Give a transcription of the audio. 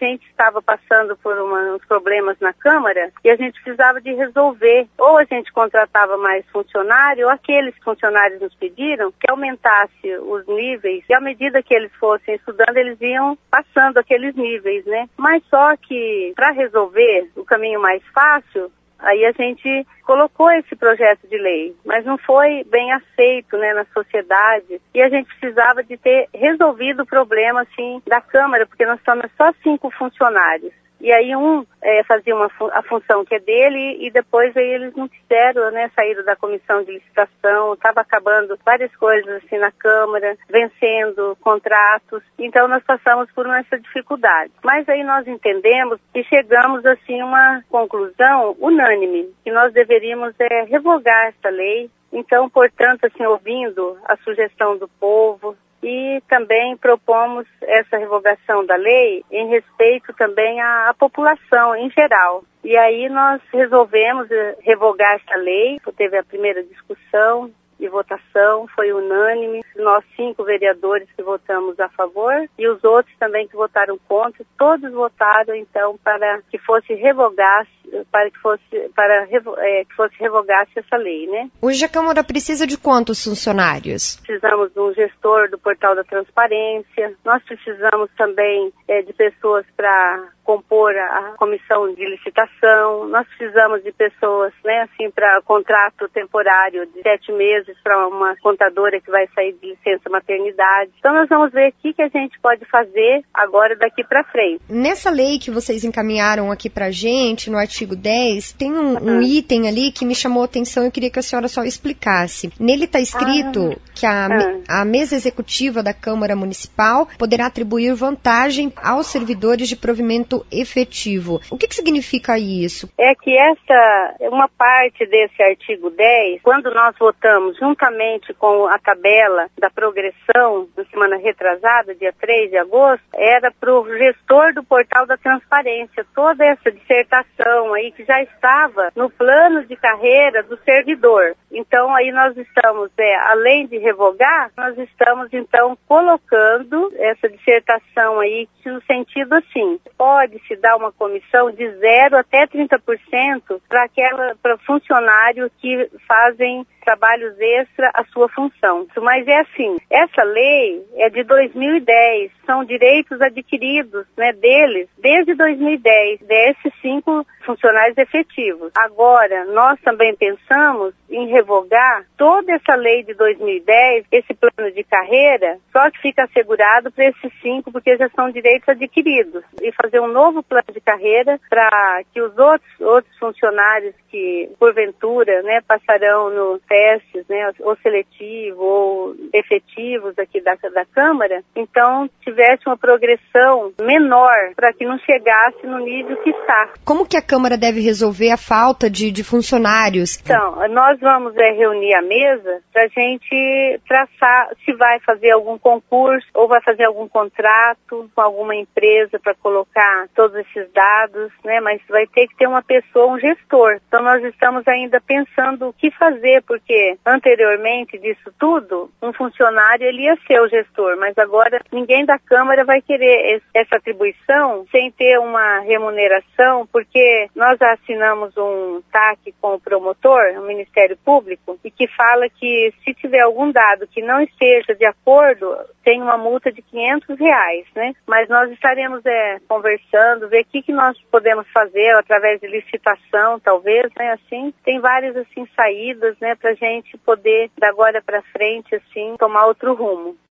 gente estava passando por uns problemas na Câmara e a gente precisava de resolver. Ou a gente contratava mais funcionário, ou aqueles funcionários nos pediram que aumentasse os níveis, e à medida que eles fossem estudando, eles iam passando aqueles níveis, né? Mas só que para resolver o caminho mais fácil, aí a gente colocou esse projeto de lei, mas não foi bem aceito, né, na sociedade, e a gente precisava de ter resolvido o problema, assim, da Câmara, porque nós somos só 5 funcionários. E aí fazia a função que é dele e depois aí eles não quiseram, né, saíram da comissão de licitação, estava acabando várias coisas assim na Câmara, vencendo contratos, então nós passamos por essa dificuldade. Mas aí nós entendemos e chegamos assim a uma conclusão unânime, que nós deveríamos revogar essa lei. Então, portanto, assim, ouvindo a sugestão do povo, e também propomos essa revogação da lei em respeito também à população em geral. E aí nós resolvemos revogar essa lei, teve a primeira discussão e votação, foi unânime, nós 5 vereadores que votamos a favor e os outros também que votaram contra, todos votaram então para que fosse revogasse essa lei, né? Hoje a Câmara precisa de quantos funcionários? Precisamos de um gestor do Portal da Transparência, nós precisamos também de pessoas para compor a comissão de licitação, nós precisamos de pessoas, né, assim, para contrato temporário de 7 meses para uma contadora que vai sair de licença maternidade. Então nós vamos ver o que a gente pode fazer agora daqui para frente. Nessa lei que vocês encaminharam aqui pra gente, no artigo 10, tem um item ali que me chamou a atenção e eu queria que a senhora só explicasse. Nele está escrito que a mesa executiva da Câmara Municipal poderá atribuir vantagem aos servidores de provimento efetivo. O que significa isso? É que essa é uma parte desse artigo 10, quando nós votamos juntamente com a tabela da progressão na semana retrasada, dia 3 de agosto, era para o gestor do Portal da Transparência, toda essa dissertação aí que já estava no plano de carreira do servidor. Então aí nós estamos, além de revogar, nós estamos então colocando essa dissertação aí no sentido assim, pode-se dar uma comissão de 0 até 30% para funcionários que fazem trabalhos extra à sua função. Mas é assim, essa lei é de 2010, são direitos adquiridos, né, deles desde 2010, desses 5 funcionários efetivos. Agora, nós também pensamos em revogar toda essa lei de 2010, esse plano de carreira, só que fica assegurado para esses 5, porque já são direitos adquiridos, e fazer um novo plano de carreira para que os outros funcionários que, porventura, né, passarão no testes, né, ou seletivo ou efetivos aqui da Câmara, então tivesse uma progressão menor para que não chegasse no nível que está. Como que a Câmara deve resolver a falta de funcionários? Então, nós vamos reunir a mesa para a gente traçar se vai fazer algum concurso ou vai fazer algum contrato com alguma empresa para colocar todos esses dados, né, mas vai ter que ter uma pessoa, um gestor. Então nós estamos ainda pensando o que fazer, porque anteriormente disso tudo, um funcionário ele ia ser o gestor, mas agora ninguém da Câmara vai querer essa atribuição sem ter uma remuneração, porque nós assinamos um TAC com o promotor, o Ministério Público, e que fala que se tiver algum dado que não esteja de acordo, tem uma multa de R$500, né? Mas nós estaremos conversando, ver o que nós podemos fazer através de licitação, talvez, né? Assim, tem várias assim saídas, né? Para a gente poder, da agora para frente, assim, tomar outro rumo.